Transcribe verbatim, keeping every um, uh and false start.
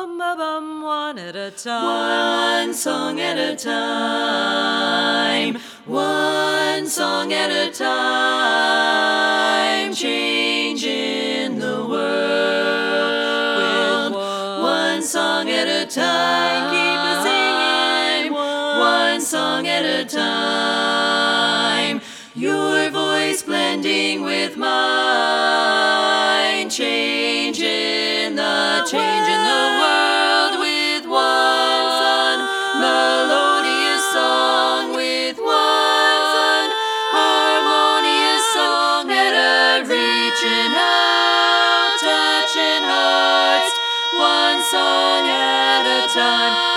bum ba bum, one at a time. One song at a time. One song at a time. Changing the world. With One song at a time. Keep a singing. One song at a time. Your voice blending with mine. Changing the, changing the world with one melodious song, with one harmonious song that are reaching out, touching hearts, one song at a time.